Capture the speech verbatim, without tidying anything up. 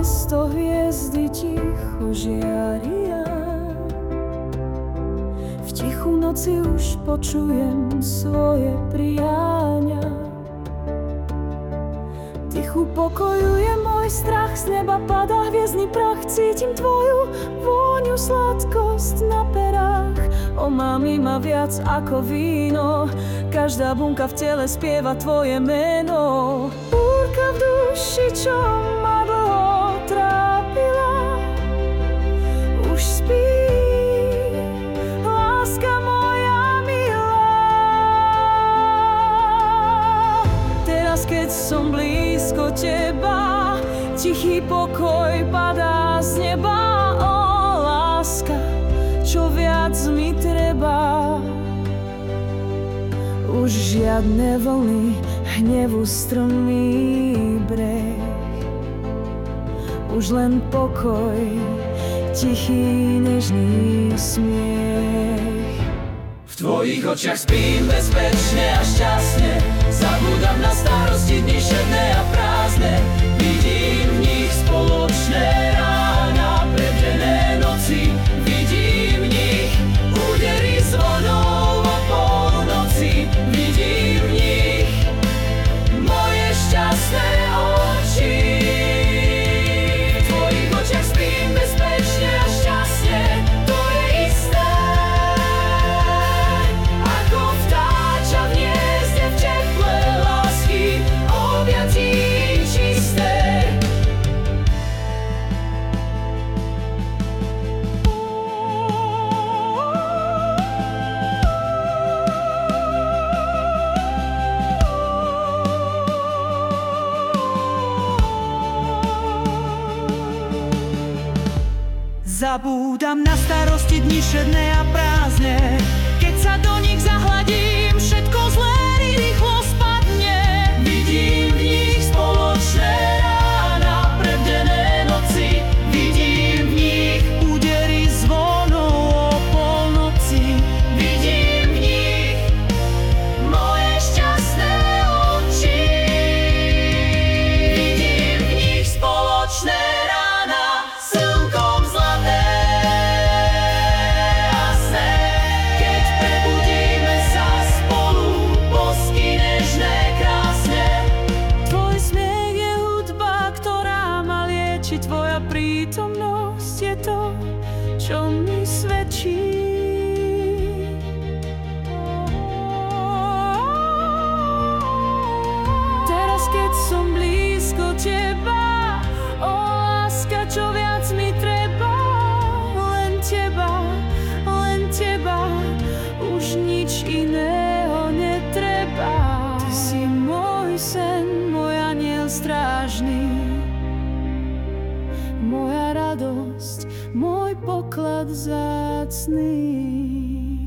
miesto hviezdy ticho žiaria. V tichu noci už počujem svoje priania. Tichu pokoju je môj strach, z neba padá hviezdny prach. Cítim tvoju vôňu, sladkosť na perách. Omámi ma viac ako víno, každá bunka v tele spieva tvoje meno. Búrka v duši, čo ma dlho trápila, už spí, láska moja milá. Teraz, keď som blízko teba, tichý pokoj padá z neba. Ó, láska, čo viac mi treba. Už žiadne vlny, hnevu strmý breh, už len pokoj, tichý nežný smiech. V tvojich očiach spím bezpečne a šťastne, zabúdam na starosti dni šedné a prázdne. Vidím v nich spoločné rána, prebdené noci. Vidím v nich údery zvonov o polnoci. Vidím v nich moje šťastné oči. V tvojich očiach spím bezpečne a šťastne, to je isté, ako vtáča v hniezde v teple lásky, objatí čisté. Zabúdam na starosti dni šedné a prázdne, keď sa do nich zahladím, všetko zlé rýchlo spadne. Vidím v nich spoločné rána, prebdené noci. Vidím v nich Údery zvonov o polnoci. Vidím v nich moje šťastné oči. Vidím v nich spoločné rána, slnkom zlaté a sné. Keď prebudíme sa spolu, bosky nežné, krásne. Tvoj smiech je hudba, ktorá ma lieči. Tvoja prítomnosť je to, čo mi svedčí. Teraz, keď som blízko teba, ó, láska, čo viac mi treba. Len teba, len teba, už nič iného netreba. Ty si môj sen, môj anjel strážny, moja radosť, môj poklad vzácny.